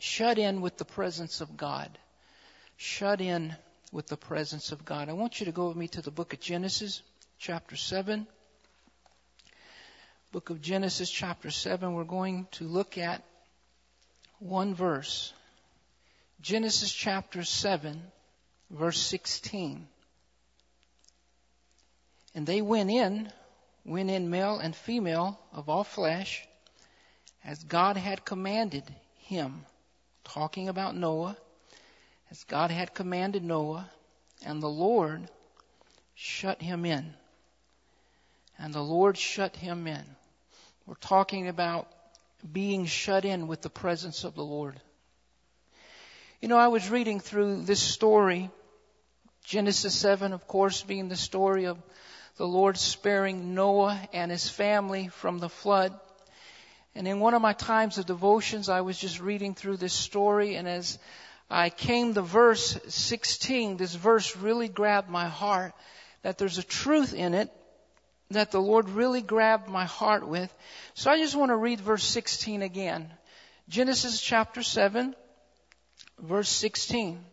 Shut in with the presence of God. Shut in with the presence of God. I want you to go with me to the book of Genesis, chapter 7. Book of Genesis, chapter 7. We're going to look at one verse. Genesis chapter 7, verse 16. And they went in male and female of all flesh, as God had commanded him. Talking about Noah, as God had commanded Noah, and the Lord shut him in. And the Lord shut him in. We're talking about being shut in with the presence of the Lord. You know, I was reading through this story, Genesis 7, of course, being the story of the Lord sparing Noah and his family from the flood. And in one of my times of devotions, I was just reading through this story, and as I came to verse 16, this verse really grabbed my heart, that there's a truth in it that the Lord really grabbed my heart with. So I just want to read verse 16 again. Genesis chapter 7, verse 16.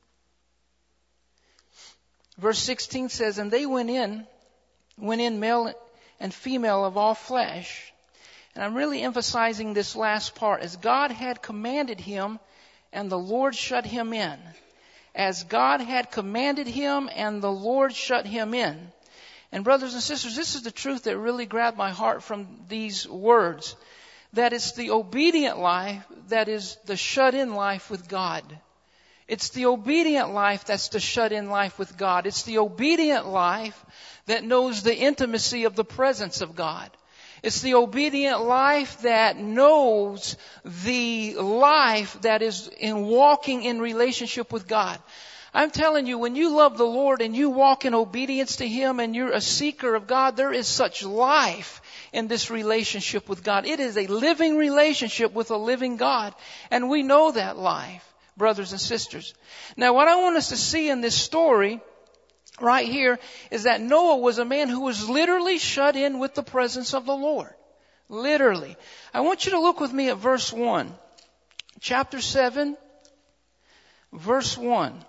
Verse 16 says, and they went in male and female of all flesh. And I'm really emphasizing this last part. As God had commanded him, and the Lord shut him in. As God had commanded him, and the Lord shut him in. And brothers and sisters, this is the truth that really grabbed my heart from these words. That it's the obedient life that is the shut-in life with God. It's the obedient life that's the shut-in life with God. It's the obedient life that knows the intimacy of the presence of God. It's the obedient life that knows the life that is in walking in relationship with God. I'm telling you, when you love the Lord and you walk in obedience to Him and you're a seeker of God, there is such life in this relationship with God. It is a living relationship with a living God. And we know that life, brothers and sisters. Now, what I want us to see in this story right here is that Noah was a man who was literally shut in with the presence of the Lord. Literally. I want you to look with me at verse 1. Chapter 7, verse 1.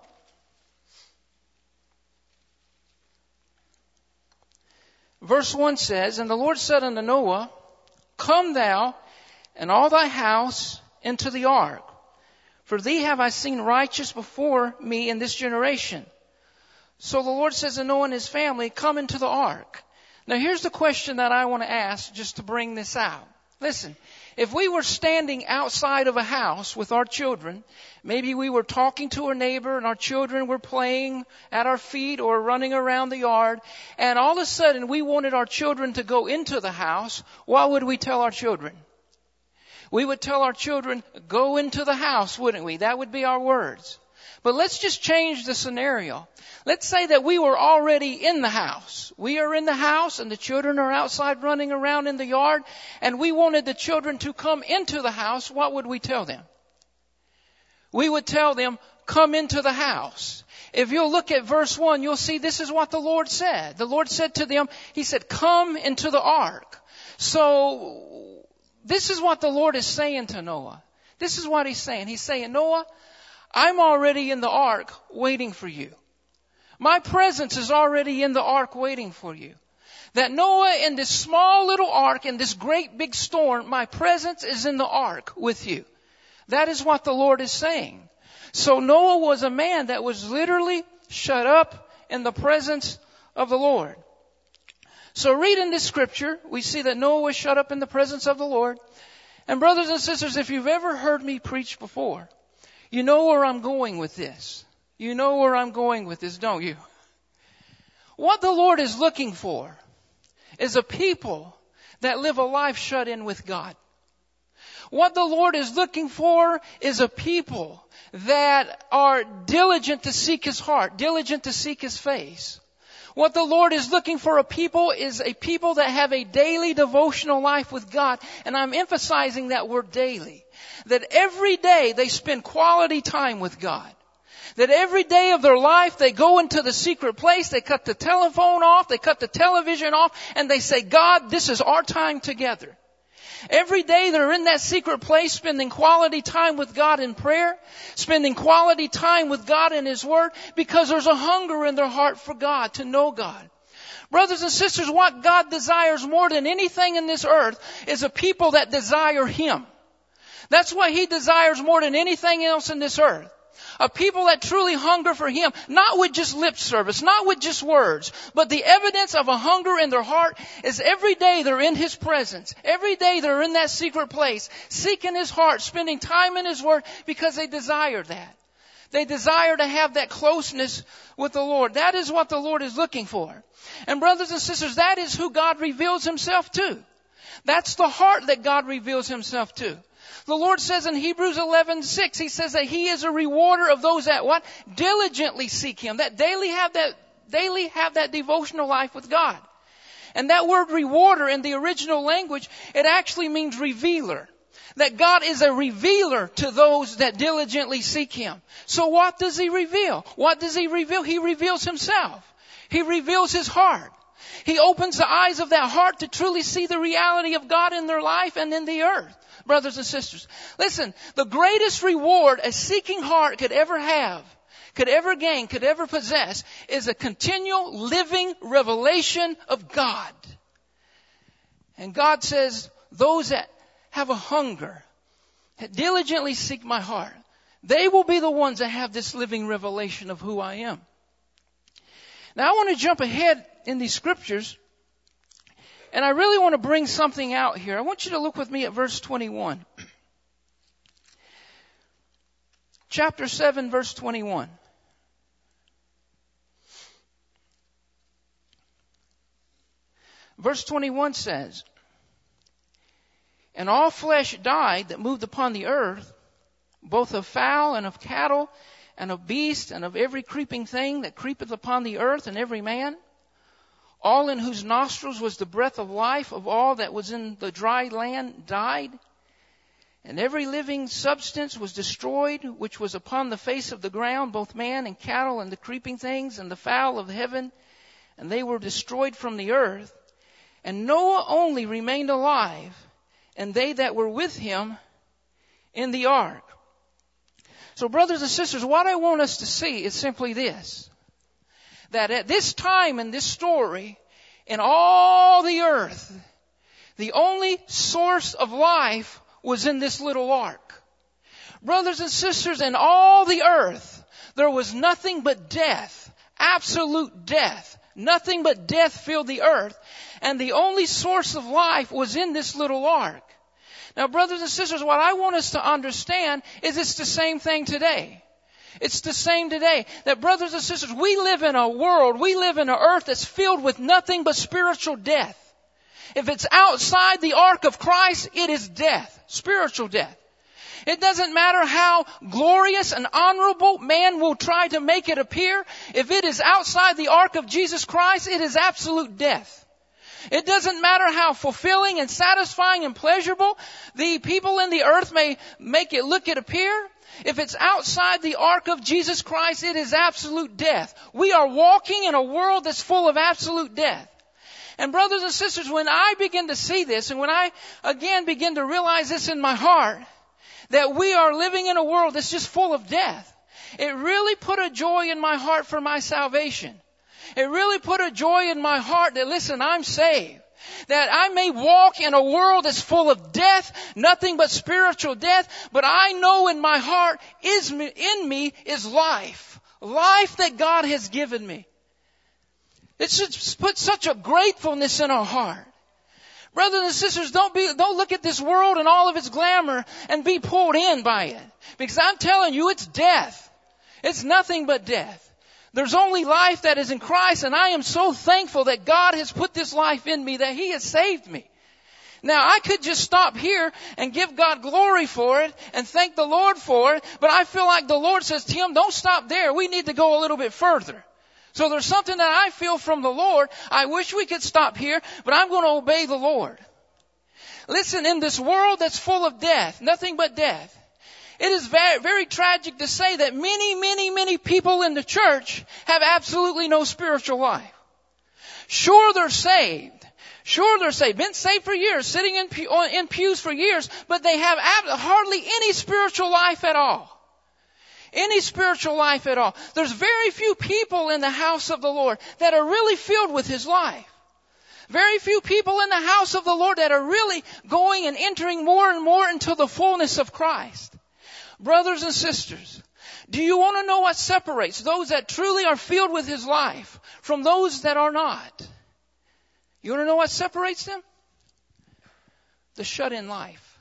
Verse 1 says, and the Lord said unto Noah, come thou and all thy house into the ark. For thee have I seen righteous before me in this generation. So the Lord says to Noah and his family, come into the ark. Now here's the question that I want to ask just to bring this out. Listen, if we were standing outside of a house with our children, maybe we were talking to a neighbor and our children were playing at our feet or running around the yard, and all of a sudden we wanted our children to go into the house, what would we tell our children? We would tell our children, go into the house, wouldn't we? That would be our words. But let's just change the scenario. Let's say that we were already in the house. We are in the house and the children are outside running around in the yard, and we wanted the children to come into the house. What would we tell them? We would tell them, come into the house. If you'll look at verse 1, you'll see this is what the Lord said. The Lord said to them, He said, come into the ark. So this is what the Lord is saying to Noah. This is what He's saying. He's saying, Noah, I'm already in the ark waiting for you. My presence is already in the ark waiting for you. That Noah, in this small little ark, in this great big storm, my presence is in the ark with you. That is what the Lord is saying. So Noah was a man that was literally shut up in the presence of the Lord. So reading this scripture, we see that Noah was shut up in the presence of the Lord. And brothers and sisters, if you've ever heard me preach before, you know where I'm going with this. You know where I'm going with this, don't you? What the Lord is looking for is a people that live a life shut in with God. What the Lord is looking for is a people that are diligent to seek His heart, diligent to seek His face. What the Lord is looking for a people is a people that have a daily devotional life with God. And I'm emphasizing that word daily. That every day they spend quality time with God. That every day of their life they go into the secret place, they cut the telephone off, they cut the television off, and they say, God, this is our time together. Every day they're in that secret place, spending quality time with God in prayer, spending quality time with God in His Word, because there's a hunger in their heart for God, to know God. Brothers and sisters, what God desires more than anything in this earth is a people that desire Him. That's what He desires more than anything else in this earth. A people that truly hunger for Him, not with just lip service, not with just words, but the evidence of a hunger in their heart is every day they're in His presence. Every day they're in that secret place, seeking His heart, spending time in His Word, because they desire that. They desire to have that closeness with the Lord. That is what the Lord is looking for. And brothers and sisters, that is who God reveals Himself to. That's the heart that God reveals Himself to. The Lord says in Hebrews 11:6, He says that He is a rewarder of those that what? Diligently seek Him. That daily have that devotional life with God. And that word rewarder in the original language, it actually means revealer. That God is a revealer to those that diligently seek Him. So what does He reveal? What does He reveal? He reveals Himself. He reveals His heart. He opens the eyes of that heart to truly see the reality of God in their life and in the earth. Brothers and sisters, listen, the greatest reward a seeking heart could ever have, could ever gain, could ever possess is a continual living revelation of God. And God says, those that have a hunger, that diligently seek my heart, they will be the ones that have this living revelation of who I am. Now I want to jump ahead in these scriptures, and I really want to bring something out here. I want you to look with me at verse 21. Chapter 7, verse 21. Verse 21 says, "And all flesh died that moved upon the earth, both of fowl and of cattle, and of beast, and of every creeping thing that creepeth upon the earth, and every man, all in whose nostrils was the breath of life of all that was in the dry land died. And every living substance was destroyed, which was upon the face of the ground, both man and cattle, and the creeping things, and the fowl of heaven, and they were destroyed from the earth. And Noah only remained alive, and they that were with him in the ark." So brothers and sisters, what I want us to see is simply this. That at this time in this story, in all the earth, the only source of life was in this little ark. Brothers and sisters, in all the earth, there was nothing but death, absolute death. Nothing but death filled the earth. And the only source of life was in this little ark. Now, brothers and sisters, what I want us to understand is it's the same thing today. It's the same today. That brothers and sisters, we live in a world, we live in an earth that's filled with nothing but spiritual death. If it's outside the ark of Christ, it is death, spiritual death. It doesn't matter how glorious and honorable man will try to make it appear. If it is outside the ark of Jesus Christ, it is absolute death. It doesn't matter how fulfilling and satisfying and pleasurable the people in the earth may make it look it appear. If it's outside the ark of Jesus Christ, it is absolute death. We are walking in a world that's full of absolute death. And brothers and sisters, when I begin to see this, and when I again begin to realize this in my heart, that we are living in a world that's just full of death, it really put a joy in my heart for my salvation. It really put a joy in my heart that, listen, I'm saved. That I may walk in a world that's full of death, nothing but spiritual death, but I know in my heart in me is life. Life that God has given me. It should put such a gratefulness in our heart. Brothers and sisters, don't look at this world and all of its glamour and be pulled in by it. Because I'm telling you, it's death. It's nothing but death. There's only life that is in Christ, and I am so thankful that God has put this life in me, that He has saved me. Now, I could just stop here and give God glory for it and thank the Lord for it, but I feel like the Lord says, Tim, don't stop there. We need to go a little bit further. So there's something that I feel from the Lord. I wish we could stop here, but I'm going to obey the Lord. Listen, in this world that's full of death, nothing but death, it is very, very tragic to say that many people in the church have absolutely no spiritual life. Sure, they're saved. Sure, they're saved, been saved for years, sitting in pews for years, but they have hardly any spiritual life at all. Any spiritual life at all. There's very few people in the house of the Lord that are really filled with His life. Very few people in the house of the Lord that are really going and entering more and more into the fullness of Christ. Brothers and sisters, do you want to know what separates those that truly are filled with His life from those that are not? You want to know what separates them? The shut-in life.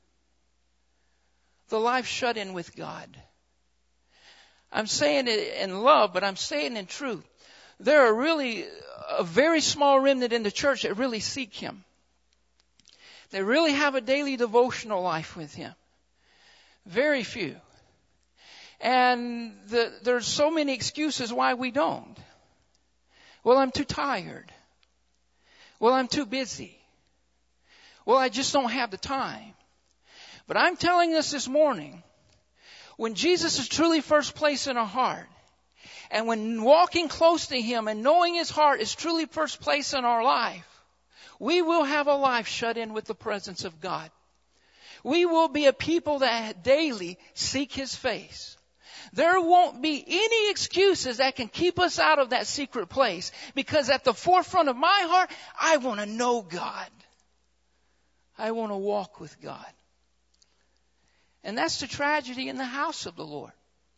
The life shut in with God. I'm saying it in love, but I'm saying it in truth. There are really a very small remnant in the church that really seek Him. They really have a daily devotional life with Him. Very few. And there's so many excuses why we don't. Well, I'm too tired. Well, I'm too busy. Well, I just don't have the time. But I'm telling us this morning, when Jesus is truly first place in our heart, and when walking close to Him and knowing His heart is truly first place in our life, we will have a life shut in with the presence of God. We will be a people that daily seek His face. There won't be any excuses that can keep us out of that secret place, because at the forefront of my heart, I want to know God. I want to walk with God. And that's the tragedy in the house of the Lord.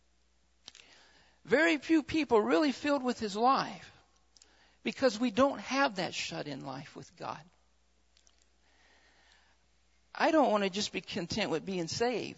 Very few people really filled with His life because we don't have that shut-in life with God. I don't want to just be content with being saved.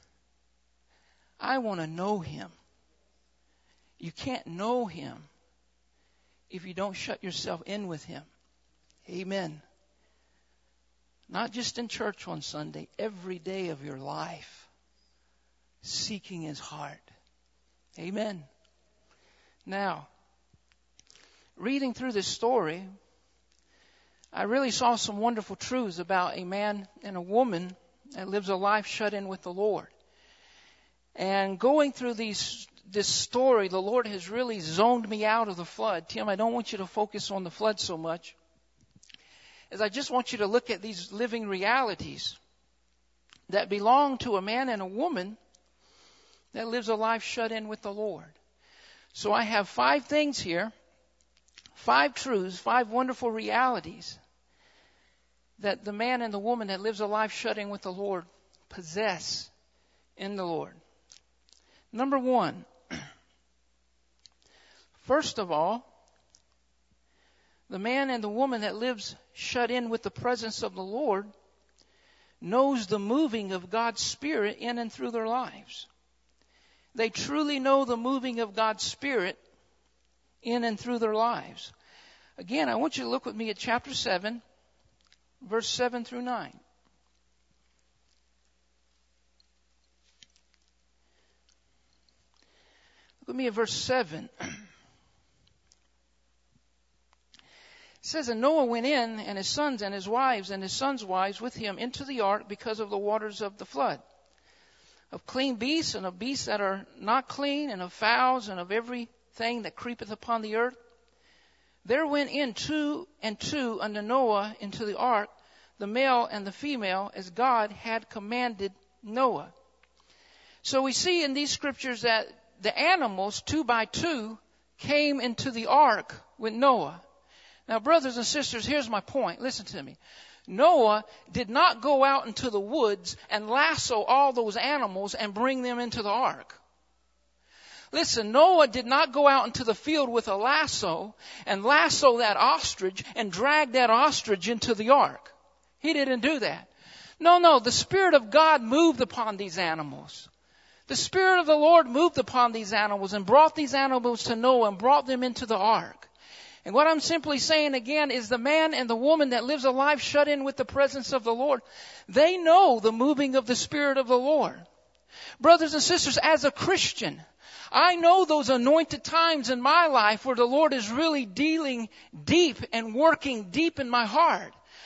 I want to know Him. You can't know Him if you don't shut yourself in with Him. Amen. Not just in church on Sunday, every day of your life, seeking His heart. Amen. Now, reading through this story, I really saw some wonderful truths about a man and a woman that lives a life shut in with the Lord. And going through this story, the Lord has really zoned me out of the flood. Tim, I don't want you to focus on the flood so much, as I just want you to look at these living realities that belong to a man and a woman that lives a life shut in with the Lord. So I have 5 things here, 5 truths, 5 wonderful realities that the man and the woman that lives a life shut in with the Lord possess in the Lord. Number 1, first of all, the man and the woman that lives shut in with the presence of the Lord knows the moving of God's Spirit in and through their lives. They truly know the moving of God's Spirit in and through their lives. Again, I want you to look with me at chapter 7, verse 7 through 9. Look with me at verse 7. It says, and Noah went in, and his sons and his wives and his sons' wives with him into the ark because of the waters of the flood. Of clean beasts and of beasts that are not clean, and of fowls and of everything that creepeth upon the earth. There went in 2 and 2 unto Noah into the ark, the male and the female, as God had commanded Noah. So we see in these scriptures that the animals, 2 by 2, came into the ark with Noah. Now, brothers and sisters, here's my point. Listen to me. Noah did not go out into the woods and lasso all those animals and bring them into the ark. Listen, Noah did not go out into the field with a lasso and lasso that ostrich and drag that ostrich into the ark. He didn't do that. No, the Spirit of God moved upon these animals. The Spirit of the Lord moved upon these animals and brought these animals to Noah and brought them into the ark. And what I'm simply saying again is the man and the woman that lives a life shut in with the presence of the Lord, they know the moving of the Spirit of the Lord. Brothers and sisters, as a Christian, I know those anointed times in my life where the Lord is really dealing deep and working deep in my heart.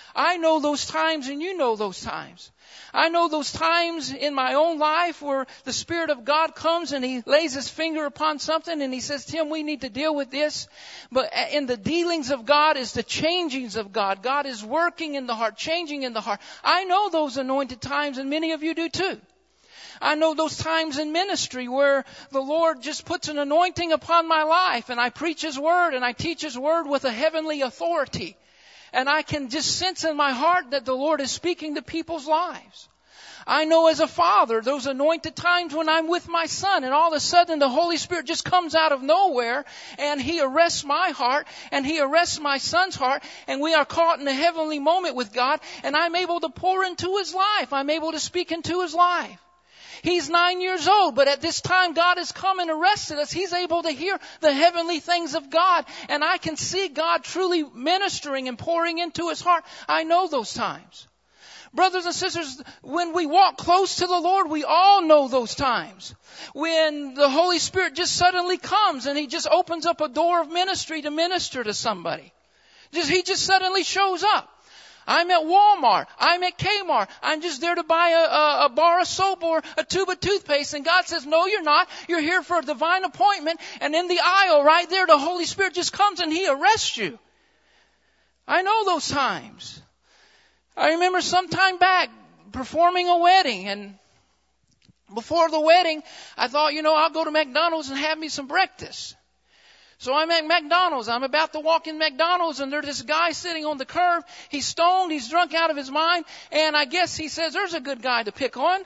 I know those times and you know those times. I know those times in my own life where the Spirit of God comes and He lays His finger upon something and He says, Tim, we need to deal with this. But in the dealings of God is the changings of God. God is working in the heart, changing in the heart. I know those anointed times, and many of you do too. I know those times in ministry where the Lord just puts an anointing upon my life and I preach His Word and I teach His Word with a heavenly authority. And I can just sense in my heart that the Lord is speaking to people's lives. I know as a father, those anointed times when I'm with my son and all of a sudden the Holy Spirit just comes out of nowhere and He arrests my heart and He arrests my son's heart and we are caught in a heavenly moment with God and I'm able to pour into his life. I'm able to speak into his life. He's 9 years old, but at this time God has come and arrested us. He's able to hear the heavenly things of God, and I can see God truly ministering and pouring into his heart. I know those times. Brothers and sisters, when we walk close to the Lord, we all know those times. When the Holy Spirit just suddenly comes and He just opens up a door of ministry to minister to somebody. He just suddenly shows up. I'm at Walmart. I'm at Kmart. I'm just there to buy a bar of soap or a tube of toothpaste. And God says, no, you're not. You're here for a divine appointment. And in the aisle right there, the Holy Spirit just comes and He arrests you. I know those times. I remember some time back performing a wedding. And before the wedding, I thought, I'll go to McDonald's and have me some breakfast. So I'm at McDonald's. I'm about to walk in McDonald's and there's this guy sitting on the curb. He's stoned. He's drunk out of his mind. And I guess he says, there's a good guy to pick on.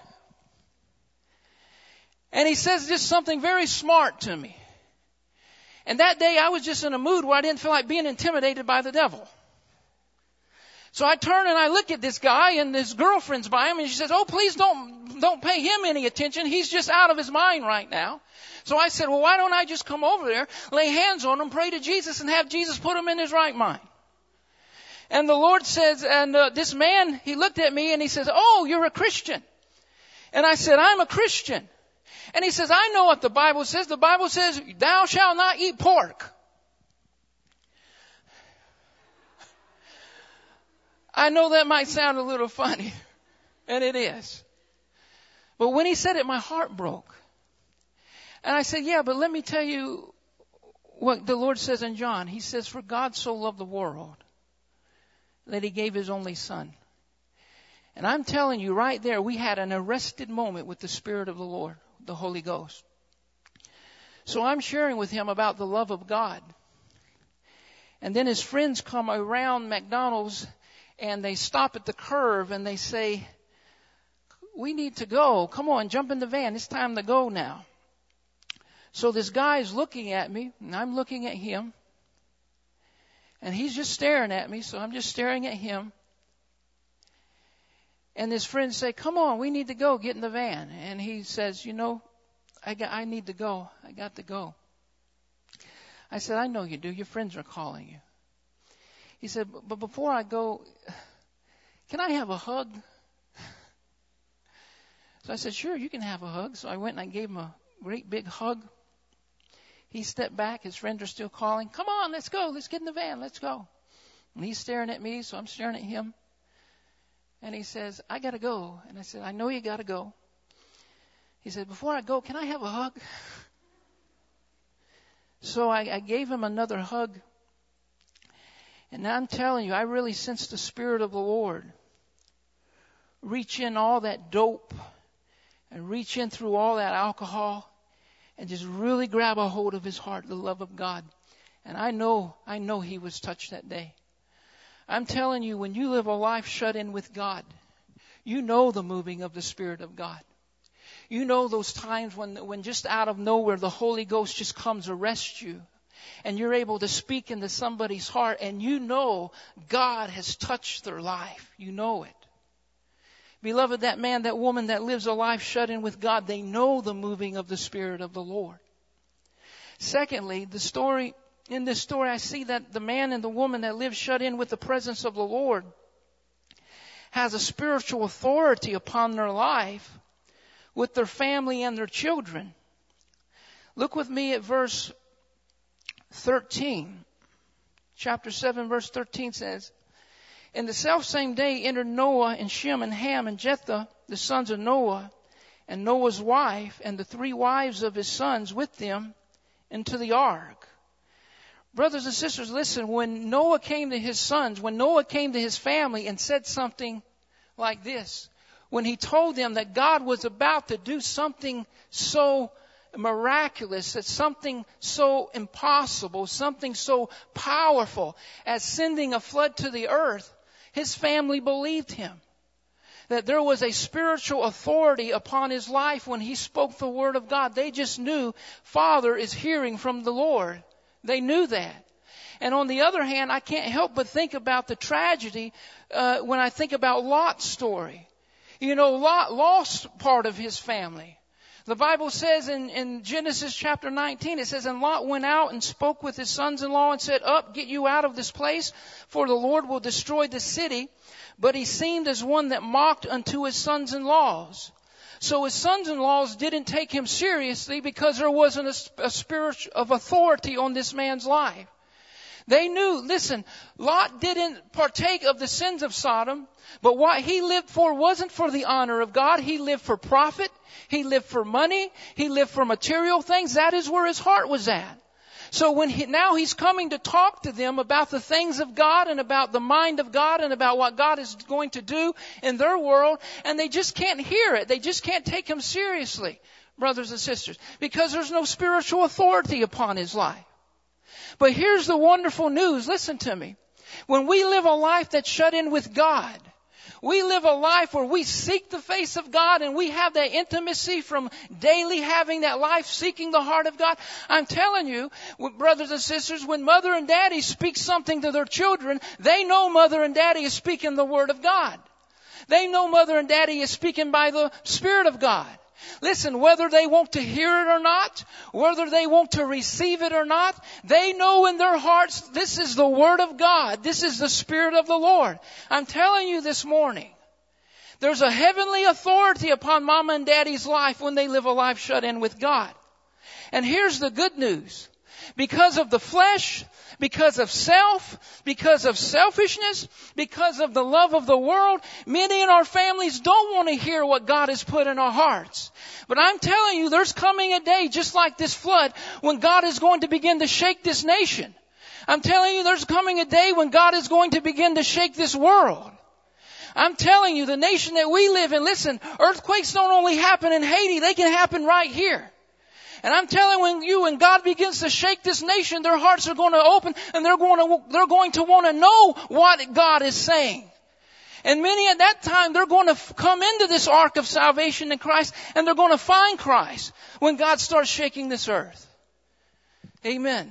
And he says just something very smart to me. And that day I was just in a mood where I didn't feel like being intimidated by the devil. So I turn and I look at this guy and his girlfriend's by him and she says, oh, please don't pay him any attention. He's just out of his mind right now. So I said, well, why don't I just come over there, lay hands on him, pray to Jesus, and have Jesus put him in his right mind? And the Lord says, and this man, he looked at me and he says, oh, you're a Christian. And I said, I'm a Christian. And he says, I know what the Bible says. The Bible says, thou shalt not eat pork. I know that might sound a little funny, and it is. But when he said it, my heart broke. And I said, yeah, but let me tell you what the Lord says in John. He says, for God so loved the world that He gave His only Son. And I'm telling you right there, we had an arrested moment with the Spirit of the Lord, the Holy Ghost. So I'm sharing with him about the love of God. And then his friends come around McDonald's and they stop at the curve and they say, we need to go. Come on, jump in the van. It's time to go now. So this guy's looking at me, and I'm looking at him. And he's just staring at me, so I'm just staring at him. And his friends say, come on, we need to go. Get in the van. And he says, I need to go. I got to go. I said, I know you do. Your friends are calling you. He said, but before I go, can I have a hug? So I said, sure, you can have a hug. So I went and I gave him a great big hug. He stepped back. His friends are still calling. Come on, let's go. Let's get in the van. Let's go. And he's staring at me, so I'm staring at him. And he says, I got to go. And I said, I know you got to go. He said, before I go, can I have a hug? So I gave him another hug. And I'm telling you, I really sensed the Spirit of the Lord reach in all that dope and reach in through all that alcohol and just really grab a hold of his heart, the love of God. And I know he was touched that day. I'm telling you, when you live a life shut in with God, you know the moving of the Spirit of God. You know those times when just out of nowhere the Holy Ghost just comes, arrests you. And you're able to speak into somebody's heart and you know God has touched their life. You know it. Beloved, that man, that woman that lives a life shut in with God, they know the moving of the Spirit of the Lord. Secondly, in this story, I see that the man and the woman that live shut in with the presence of the Lord has a spiritual authority upon their life with their family and their children. Look with me at verse 13. Chapter 7, verse 13 says, In the selfsame day entered Noah and Shem and Ham and Japheth, the sons of Noah, and Noah's wife, and the 3 wives of his sons with them, into the ark. Brothers and sisters, listen, when Noah came to his sons, when Noah came to his family and said something like this, when he told them that God was about to do something so miraculous, that something so impossible, something so powerful as sending a flood to the earth, his family believed him. That there was a spiritual authority upon his life when he spoke the word of God. They just knew Father is hearing from the Lord. They knew that. And on the other hand, I can't help but think about the tragedy when I think about Lot's story. You know, Lot lost part of his family. The Bible says in Genesis chapter 19, it says, and Lot went out and spoke with his sons-in-law and said, up, get you out of this place, for the Lord will destroy the city. But he seemed as one that mocked unto his sons-in-laws. So his sons-in-laws didn't take him seriously because there wasn't a spirit of authority on this man's life. They knew, listen, Lot didn't partake of the sins of Sodom, but what he lived for wasn't for the honor of God. He lived for profit. He lived for money. He lived for material things. That is where his heart was at. So now he's coming to talk to them about the things of God and about the mind of God and about what God is going to do in their world, and they just can't hear it. They just can't take him seriously, brothers and sisters, because there's no spiritual authority upon his life. But here's the wonderful news. Listen to me. When we live a life that's shut in with God, we live a life where we seek the face of God and we have that intimacy from daily having that life seeking the heart of God. I'm telling you, brothers and sisters, when mother and daddy speak something to their children, they know mother and daddy is speaking the word of God. They know mother and daddy is speaking by the Spirit of God. Listen, whether they want to hear it or not, whether they want to receive it or not, they know in their hearts this is the Word of God. This is the Spirit of the Lord. I'm telling you this morning, there's a heavenly authority upon mama and daddy's life when they live a life shut in with God. And here's the good news. Because of the flesh, because of self, because of selfishness, because of the love of the world, many in our families don't want to hear what God has put in our hearts. But I'm telling you, there's coming a day just like this flood when God is going to begin to shake this nation. I'm telling you, there's coming a day when God is going to begin to shake this world. I'm telling you, the nation that we live in, listen, earthquakes don't only happen in Haiti, they can happen right here. And I'm telling you, when God begins to shake this nation, their hearts are going to open and they're going to want to know what God is saying. And many at that time, they're going to come into this ark of salvation in Christ and they're going to find Christ when God starts shaking this earth. Amen.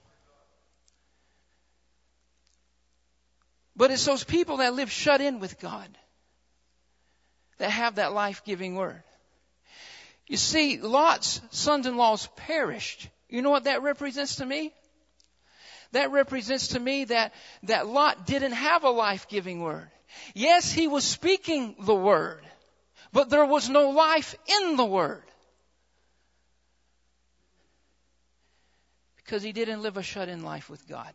But it's those people that live shut in with God that have that life-giving word. You see, Lot's sons-in-laws perished. You know what that represents to me? That represents to me that Lot didn't have a life-giving word. Yes, he was speaking the word, but there was no life in the word. Because he didn't live a shut-in life with God.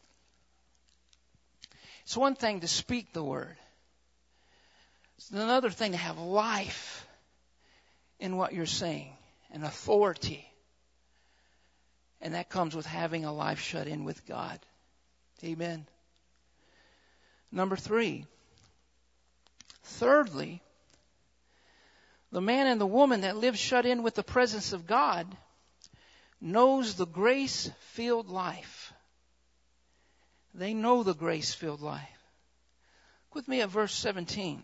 It's one thing to speak the word. It's another thing to have life in what you're saying, and authority. And that comes with having a life shut in with God. Amen. Number 3. Thirdly, the man and the woman that live shut in with the presence of God knows the grace-filled life. They know the grace-filled life. Look with me at verse 17.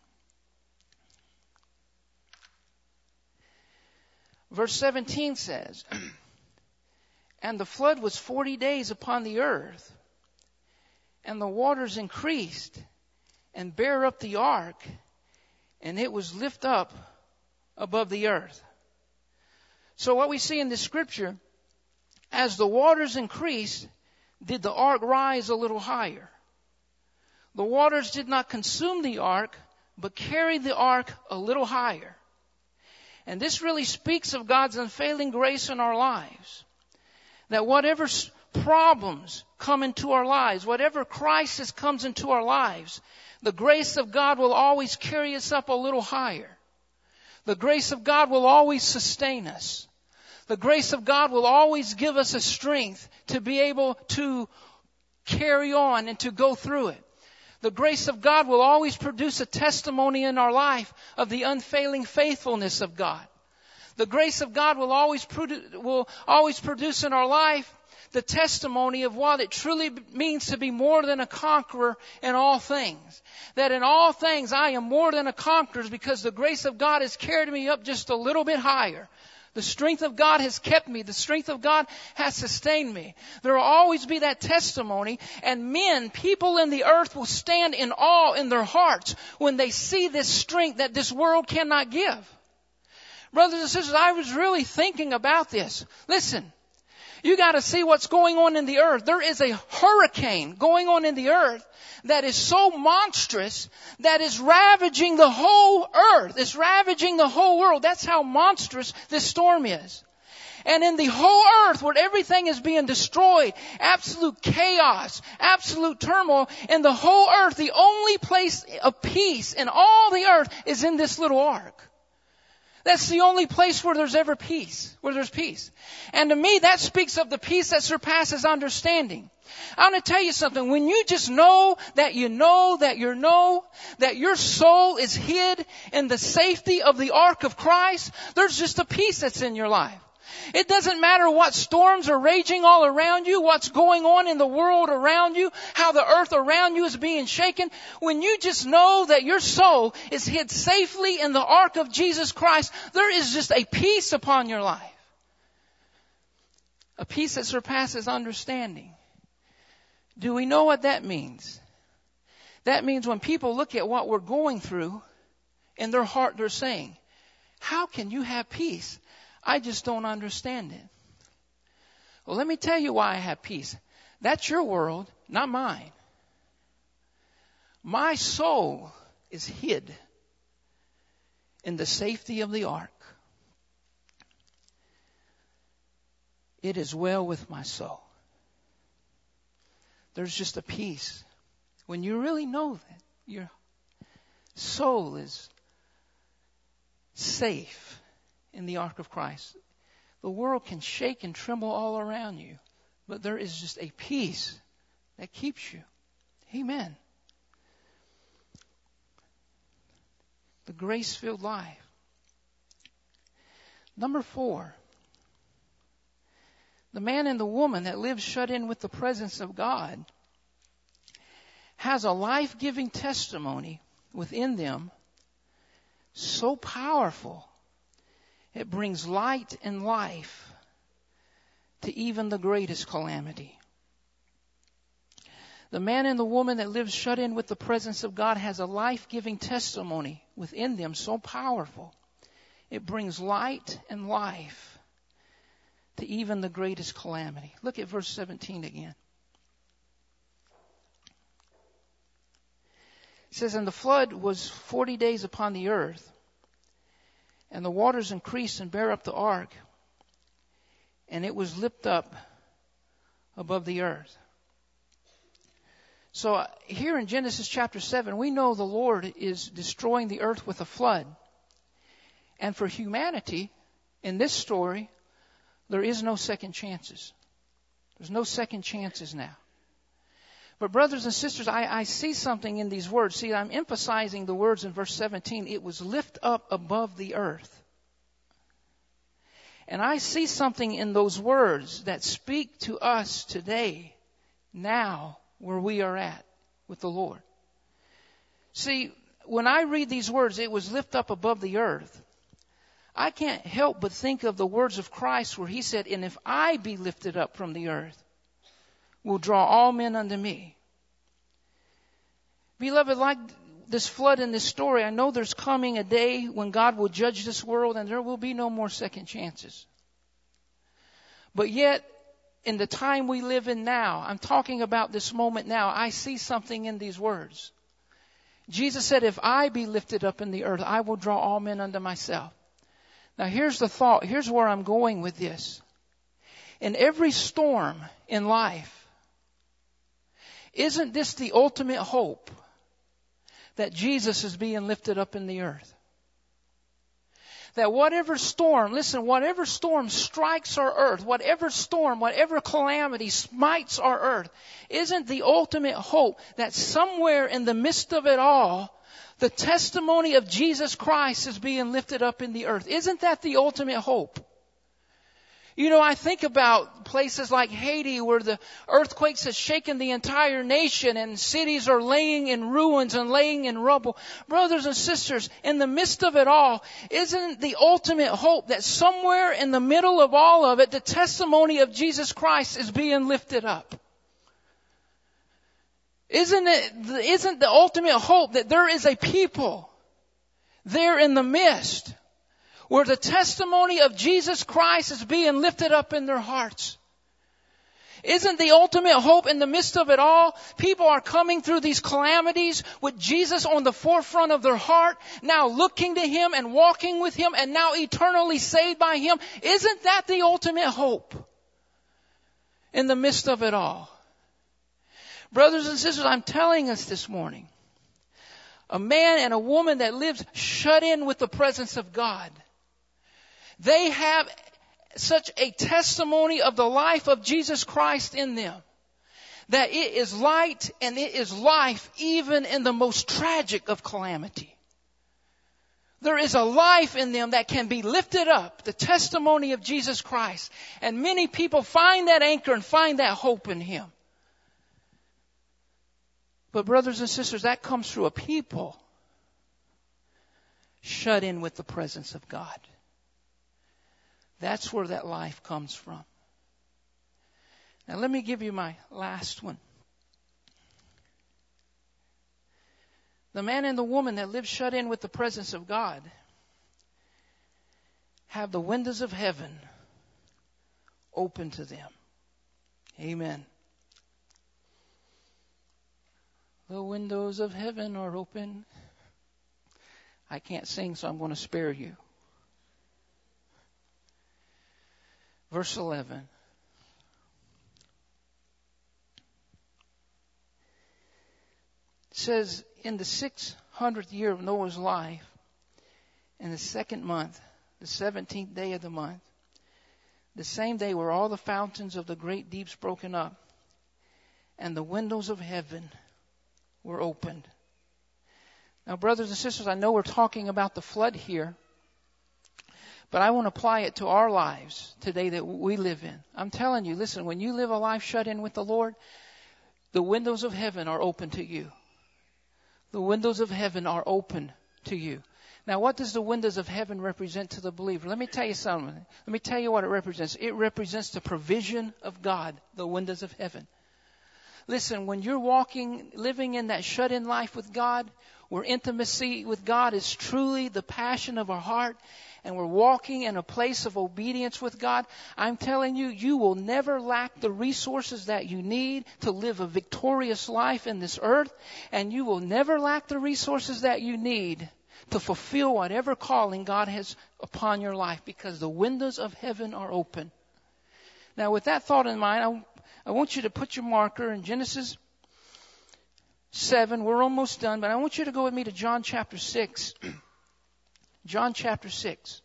Verse 17 says, and the flood was 40 days upon the earth, and the waters increased and bare up the ark, and it was lift up above the earth. So what we see in this scripture, as the waters increased, did the ark rise a little higher. The waters did not consume the ark, but carried the ark a little higher. And this really speaks of God's unfailing grace in our lives. That whatever problems come into our lives, whatever crisis comes into our lives, the grace of God will always carry us up a little higher. The grace of God will always sustain us. The grace of God will always give us a strength to be able to carry on and to go through it. The grace of God will always produce a testimony in our life of the unfailing faithfulness of God. The grace of God will always produce in our life the testimony of what it truly means to be more than a conqueror in all things. That in all things I am more than a conqueror because the grace of God has carried me up just a little bit higher. The strength of God has kept me. The strength of God has sustained me. There will always be that testimony, and people in the earth will stand in awe in their hearts when they see this strength that this world cannot give. Brothers and sisters, I was really thinking about this. Listen, you got to see what's going on in the earth. There is a hurricane going on in the earth that is so monstrous that is ravaging the whole earth. It's ravaging the whole world. That's how monstrous this storm is. And in the whole earth where everything is being destroyed, absolute chaos, absolute turmoil, in the whole earth, the only place of peace in all the earth is in this little ark. That's the only place where there's ever peace, where there's peace. And to me, that speaks of the peace that surpasses understanding. I want to tell you something. When you just know that your soul is hid in the safety of the ark of Christ, there's just a peace that's in your life. It doesn't matter what storms are raging all around you, what's going on in the world around you, how the earth around you is being shaken. When you just know that your soul is hid safely in the ark of Jesus Christ, there is just a peace upon your life. A peace that surpasses understanding. Do we know what that means? That means when people look at what we're going through, in their heart they're saying, how can you have peace? I just don't understand it. Well, let me tell you why I have peace. That's your world, not mine. My soul is hid in the safety of the ark. It is well with my soul. There's just a peace. When you really know that your soul is safe in the ark of Christ, the world can shake and tremble all around you, but there is just a peace that keeps you. Amen. The grace-filled life. Number 4. The man and the woman that lives shut in with the presence of God has a life-giving testimony within them so powerful it brings light and life to even the greatest calamity. The man and the woman that lives shut in with the presence of God has a life-giving testimony within them so powerful it brings light and life to even the greatest calamity. Look at verse 17 again. It says, and the flood was 40 days upon the earth, and the waters increased and bare up the ark, and it was lifted up above the earth. So here in Genesis chapter 7, we know the Lord is destroying the earth with a flood. And for humanity, in this story, there is no second chances. There's no second chances now. But brothers and sisters, I see something in these words. See, I'm emphasizing the words in verse 17. It was lifted up above the earth. And I see something in those words that speak to us today, now, where we are at with the Lord. See, when I read these words, it was lifted up above the earth, I can't help but think of the words of Christ where he said, and if I be lifted up from the earth, will draw all men unto me. Beloved, like this flood in this story, I know there's coming a day when God will judge this world and there will be no more second chances. But yet, in the time we live in now, I'm talking about this moment now, I see something in these words. Jesus said, if I be lifted up in the earth, I will draw all men unto myself. Now here's the thought, here's where I'm going with this. in every storm in life, isn't this the ultimate hope that Jesus is being lifted up in the earth? That whatever storm, listen, whatever storm strikes our earth, whatever storm, whatever calamity smites our earth, isn't the ultimate hope that somewhere in the midst of it all, the testimony of Jesus Christ is being lifted up in the earth? Isn't that the ultimate hope? You know, I think about places like Haiti where the earthquakes have shaken the entire nation and cities are laying in ruins and laying in rubble. Brothers and sisters, in the midst of it all, isn't the ultimate hope that somewhere in the middle of all of it, the testimony of Jesus Christ is being lifted up? Isn't the ultimate hope that there is a people there in the midst where the testimony of Jesus Christ is being lifted up in their hearts? Isn't the ultimate hope in the midst of it all, people are coming through these calamities with Jesus on the forefront of their heart, now looking to Him and walking with Him and now eternally saved by Him? Isn't that the ultimate hope in the midst of it all? Brothers and sisters, I'm telling us this morning, a man and a woman that lives shut in with the presence of God, they have such a testimony of the life of Jesus Christ in them that it is light and it is life even in the most tragic of calamity. There is a life in them that can be lifted up, the testimony of Jesus Christ. And many people find that anchor and find that hope in Him. But brothers and sisters, that comes through a people shut in with the presence of God. That's where that life comes from. Now let me give you my last one. The man and the woman that live shut in with the presence of God have the windows of heaven open to them. Amen. The windows of heaven are open. I can't sing, so I'm going to spare you. Verse 11. It says, in the 600th year of Noah's life, in the 2nd month, the 17th day of the month, the same day were all the fountains of the great deeps broken up, and the windows of heaven were opened. Now, brothers and sisters, I know we're talking about the flood here, but I want to apply it to our lives today that we live in. I'm telling you, listen, when you live a life shut in with the Lord, the windows of heaven are open to you. The windows of heaven are open to you. Now, what does the windows of heaven represent to the believer? Let me tell you something. Let me tell you what it represents. It represents the provision of God, the windows of heaven. Listen, when you're living in that shut-in life with God, where intimacy with God is truly the passion of our heart, and we're walking in a place of obedience with God, I'm telling you, you will never lack the resources that you need to live a victorious life in this earth, and you will never lack the resources that you need to fulfill whatever calling God has upon your life, because the windows of heaven are open. Now, with that thought in mind, I want you to put your marker in Genesis 7. We're almost done, but I want you to go with me to John chapter 6. John chapter 6.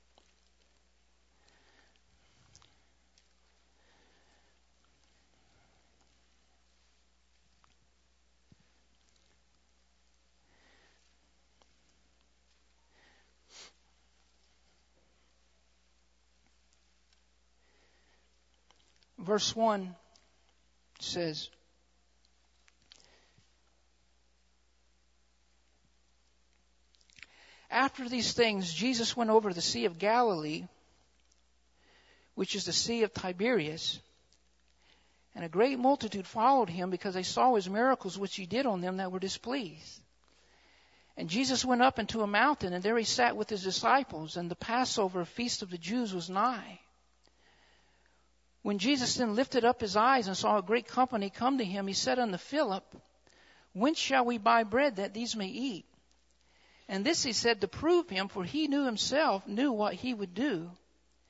Verse 1 says, after these things, Jesus went over the Sea of Galilee, which is the Sea of Tiberias, and a great multitude followed him because they saw his miracles which he did on them that were displeased. And Jesus went up into a mountain, and there he sat with his disciples, and the Passover, a feast of the Jews, was nigh. When Jesus then lifted up his eyes and saw a great company come to him, he said unto Philip, whence shall we buy bread that these may eat? And this he said to prove him, for he himself knew what he would do.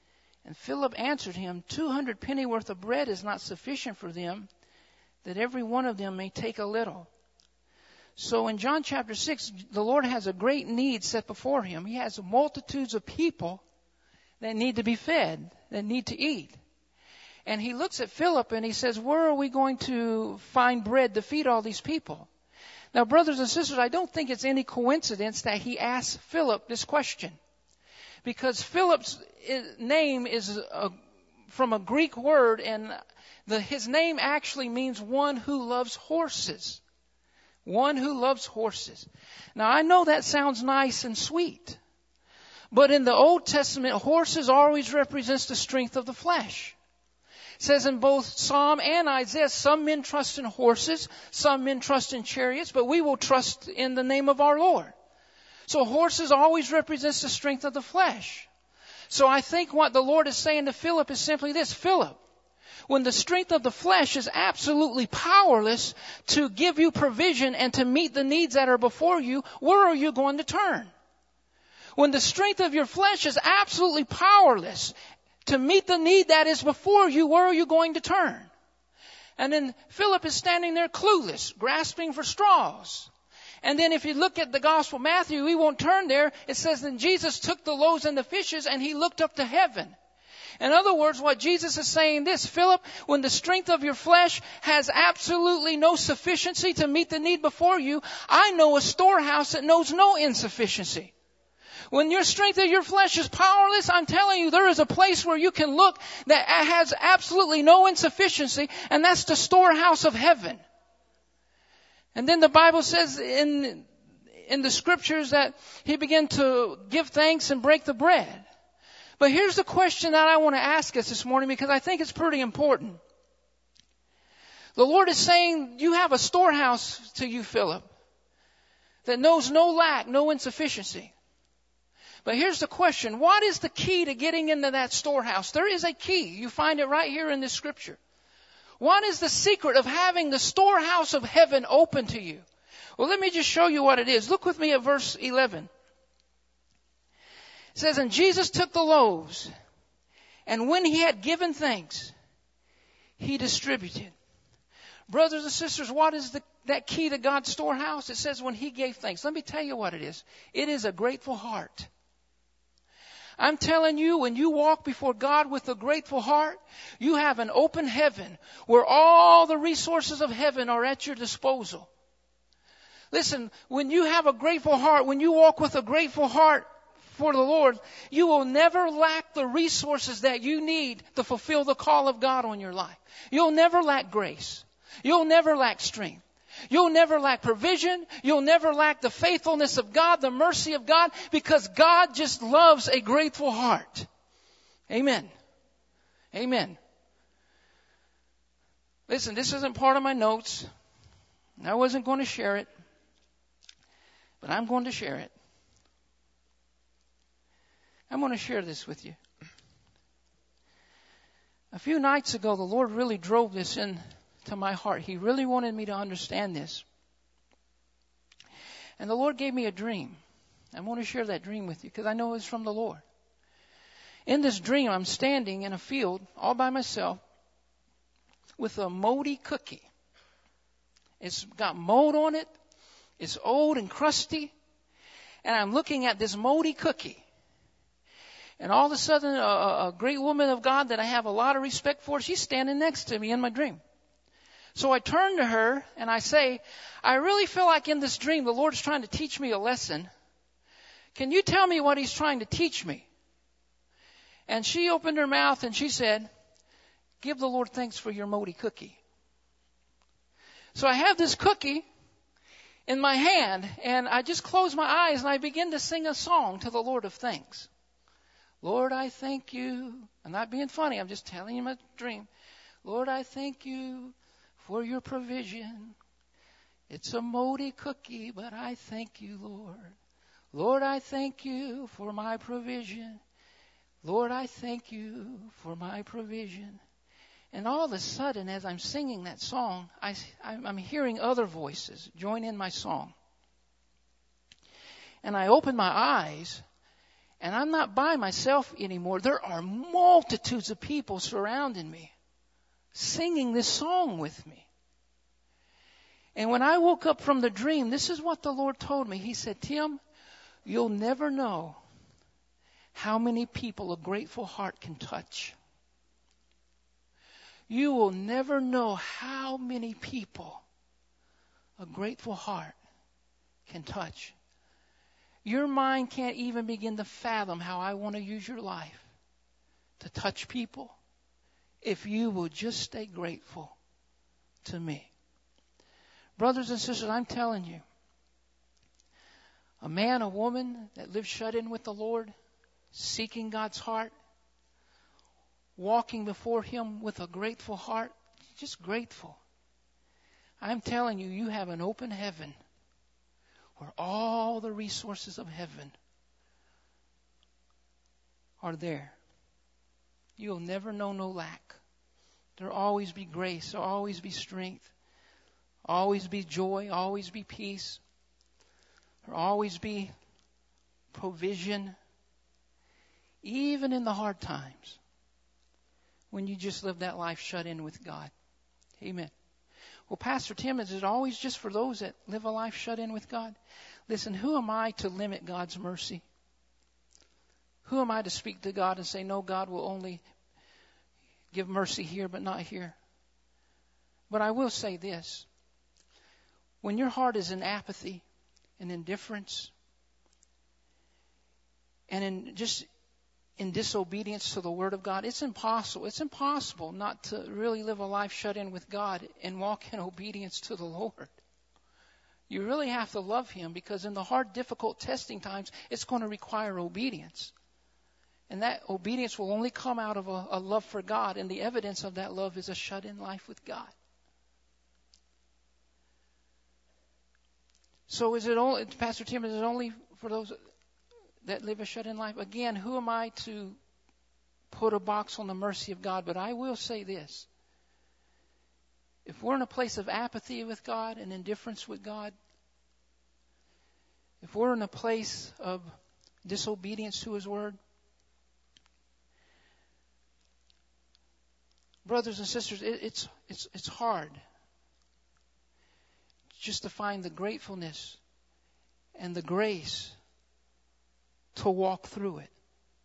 And Philip answered him, 200 pennyworth of bread is not sufficient for them, that every one of them may take a little. So in John chapter 6, the Lord has a great need set before him. He has multitudes of people that need to be fed, that need to eat. And he looks at Philip and he says, where are we going to find bread to feed all these people? Now, brothers and sisters, I don't think it's any coincidence that he asked Philip this question. Because Philip's name is from a Greek word, and his name actually means one who loves horses. One who loves horses. Now, I know that sounds nice and sweet. But in the Old Testament, horses always represents the strength of the flesh. It says in both Psalm and Isaiah, some men trust in horses, some men trust in chariots, but we will trust in the name of our Lord. So horses always represents the strength of the flesh. So I think what the Lord is saying to Philip is simply this: Philip, when the strength of the flesh is absolutely powerless to give you provision and to meet the needs that are before you, where are you going to turn? When the strength of your flesh is absolutely powerless to meet the need that is before you, where are you going to turn? And then Philip is standing there clueless, grasping for straws. And then if you look at the Gospel of Matthew, we won't turn there. It says, then Jesus took the loaves and the fishes and he looked up to heaven. In other words, what Jesus is saying this: Philip, when the strength of your flesh has absolutely no sufficiency to meet the need before you, I know a storehouse that knows no insufficiency. When your strength of your flesh is powerless, I'm telling you, there is a place where you can look that has absolutely no insufficiency, and that's the storehouse of heaven. And then the Bible says in the scriptures that he began to give thanks and break the bread. But here's the question that I want to ask us this morning, because I think it's pretty important. The Lord is saying, you have a storehouse to you, Philip, that knows no lack, no insufficiency. But here's the question: what is the key to getting into that storehouse? There is a key. You find it right here in this scripture. What is the secret of having the storehouse of heaven open to you? Well, let me just show you what it is. Look with me at verse 11. It says, and Jesus took the loaves, and when he had given thanks, he distributed. Brothers and sisters, what is that key to God's storehouse? It says when he gave thanks. Let me tell you what it is. It is a grateful heart. I'm telling you, when you walk before God with a grateful heart, you have an open heaven where all the resources of heaven are at your disposal. Listen, when you have a grateful heart, when you walk with a grateful heart for the Lord, you will never lack the resources that you need to fulfill the call of God on your life. You'll never lack grace. You'll never lack strength. You'll never lack provision. You'll never lack the faithfulness of God, the mercy of God, because God just loves a grateful heart. Amen. Amen. Listen, this isn't part of my notes. I wasn't going to share it, but I'm going to share it. I'm going to share this with you. A few nights ago, the Lord really drove this into my heart. He really wanted me to understand this. And the Lord gave me a dream. I want to share that dream with you because I know it's from the Lord. In this dream, I'm standing in a field all by myself with a moldy cookie. It's got mold on it. It's old and crusty. And I'm looking at this moldy cookie. And all of a sudden, a great woman of God that I have a lot of respect for, she's standing next to me in my dream. So I turn to her and I say, I really feel like in this dream the Lord's trying to teach me a lesson. Can you tell me what he's trying to teach me? And she opened her mouth and she said, give the Lord thanks for your moldy cookie. So I have this cookie in my hand and I just close my eyes and I begin to sing a song to the Lord of thanks. Lord, I thank you. I'm not being funny. I'm just telling you my dream. Lord, I thank you for your provision. It's a moldy cookie, but I thank you, Lord. Lord, I thank you for my provision. Lord, I thank you for my provision. And all of a sudden, as I'm singing that song, I'm hearing other voices join in my song. And I open my eyes, And I'm not by myself anymore. There are multitudes of people surrounding me, singing this song with me. And when I woke up from the dream, this is what the Lord told me. He said, Tim, you'll never know how many people a grateful heart can touch. You will never know how many people a grateful heart can touch. Your mind can't even begin to fathom how I want to use your life to touch people if you will just stay grateful to me. Brothers and sisters, I'm telling you, a man, a woman that lives shut in with the Lord, seeking God's heart, walking before Him with a grateful heart, just grateful. I'm telling you, you have an open heaven where all the resources of heaven are there. You'll never know no lack. There'll always be grace. There'll always be strength. Always be joy. Always be peace. There'll always be provision. Even in the hard times, when you just live that life shut in with God. Amen. Well, Pastor Tim, is it always just for those that live a life shut in with God? Listen, who am I to limit God's mercy? Who am I to speak to God and say, no, God will only give mercy here, but not here? But I will say this. When your heart is in apathy and indifference and in disobedience to the Word of God, it's impossible. It's impossible not to really live a life shut in with God and walk in obedience to the Lord. You really have to love Him, because in the hard, difficult testing times, it's going to require obedience. And that obedience will only come out of a love for God, and the evidence of that love is a shut-in life with God. So is it only, Pastor Tim, is it only for those that live a shut-in life? Again, who am I to put a box on the mercy of God? But I will say this. If we're in a place of apathy with God and indifference with God, if we're in a place of disobedience to His Word, brothers and sisters, it's hard just to find the gratefulness and the grace to walk through it.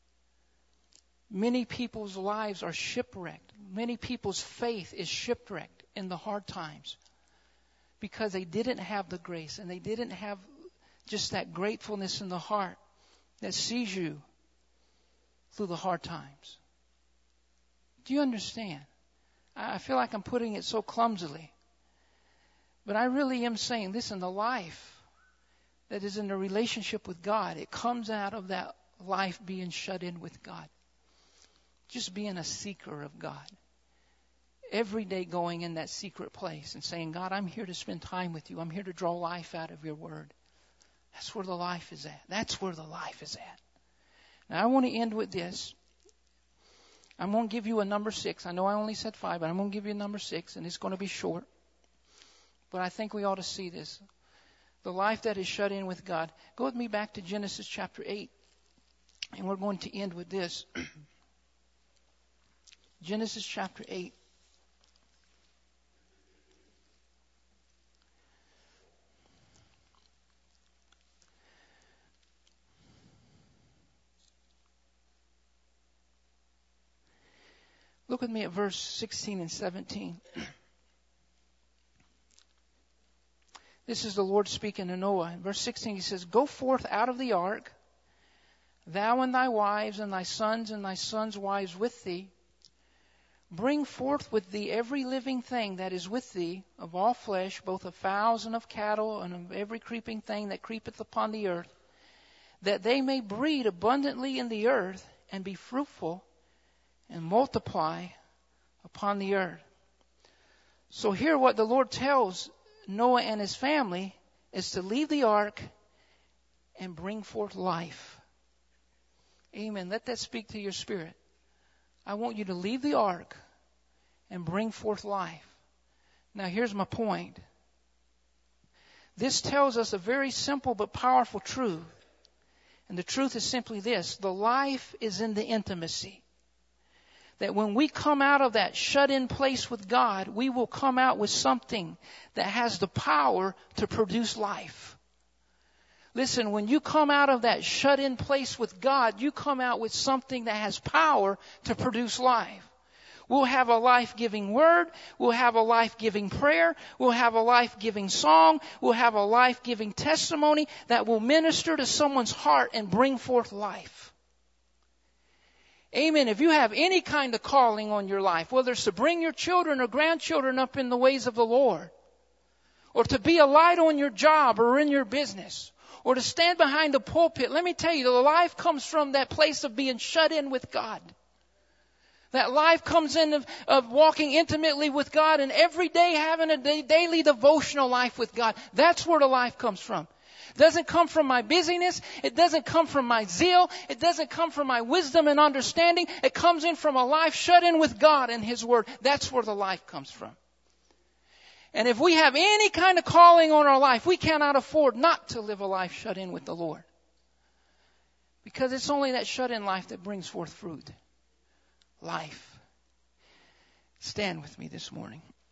Many people's lives are shipwrecked. Many people's faith is shipwrecked in the hard times because they didn't have the grace and they didn't have just that gratefulness in the heart that sees you through the hard times. Do you understand? I feel like I'm putting it so clumsily. But I really am saying, listen, the life that is in a relationship with God, it comes out of that life being shut in with God. Just being a seeker of God. Every day going in that secret place and saying, God, I'm here to spend time with you. I'm here to draw life out of your Word. That's where the life is at. That's where the life is at. Now I want to end with this. I'm going to give you a number 6. I know I only said 5, but I'm going to give you a number 6, and it's going to be short. But I think we ought to see this. The life that is shut in with God. Go with me back to Genesis chapter 8. And we're going to end with this. Genesis chapter 8. Look with me at verse 16 and 17. This is the Lord speaking to Noah. In verse 16 He says, Go forth out of the ark, thou and thy wives and thy sons' wives with thee. Bring forth with thee every living thing that is with thee, of all flesh, both of fowls and of cattle, and of every creeping thing that creepeth upon the earth, that they may breed abundantly in the earth, and be fruitful, and multiply upon the earth. So here what the Lord tells Noah and his family is to leave the ark and bring forth life. Amen. Let that speak to your spirit. I want you to leave the ark and bring forth life. Now here's my point. This tells us a very simple but powerful truth. And the truth is simply this: the life is in the intimacy. That when we come out of that shut-in place with God, we will come out with something that has the power to produce life. Listen, when you come out of that shut-in place with God, you come out with something that has power to produce life. We'll have a life-giving word. We'll have a life-giving prayer. We'll have a life-giving song. We'll have a life-giving testimony that will minister to someone's heart and bring forth life. Amen. If you have any kind of calling on your life, whether it's to bring your children or grandchildren up in the ways of the Lord, or to be a light on your job or in your business, or to stand behind the pulpit, let me tell you, the life comes from that place of being shut in with God. That life comes in of walking intimately with God and every day having a daily devotional life with God. That's where the life comes from. It doesn't come from my busyness. It doesn't come from my zeal. It doesn't come from my wisdom and understanding. It comes in from a life shut in with God and His Word. That's where the life comes from. And if we have any kind of calling on our life, we cannot afford not to live a life shut in with the Lord. Because it's only that shut in life that brings forth fruit. Life. Stand with me this morning.